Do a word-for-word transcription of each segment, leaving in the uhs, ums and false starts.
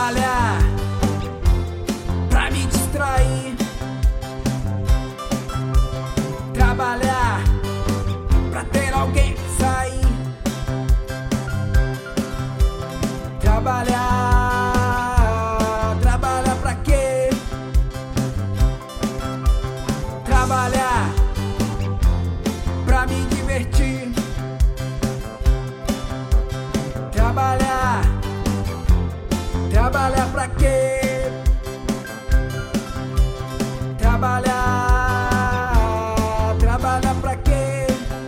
Trabalhar pra me distrair, trabalhar pra ter alguém que sair, trabalhar, trabalhar pra quê? Trabalhar pra me divertir, trabalhar, trabalhar pra quê? Trabalhar, trabalhar pra quê?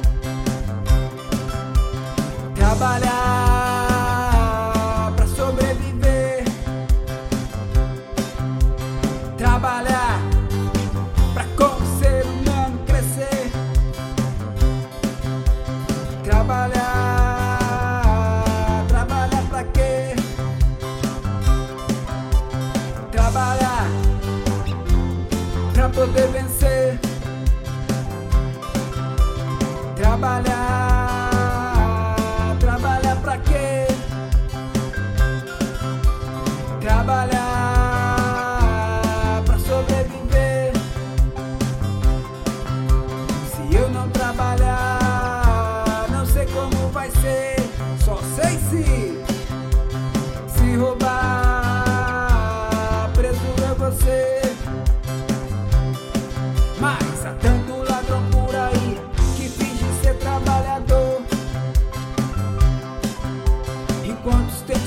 Trabalhar pra sobreviver, trabalhar pra como ser humano crescer, trabalhar, trabalhar pra quê? Trabalhar pra poder vencer, trabalhar, trabalhar pra quê? Trabalhar pra sobreviver. Se eu não trabalhar, não sei como vai ser, só sei se se roubar, preso é você. Mas há tanto ladrão por aí que finge ser trabalhador, enquanto os tempos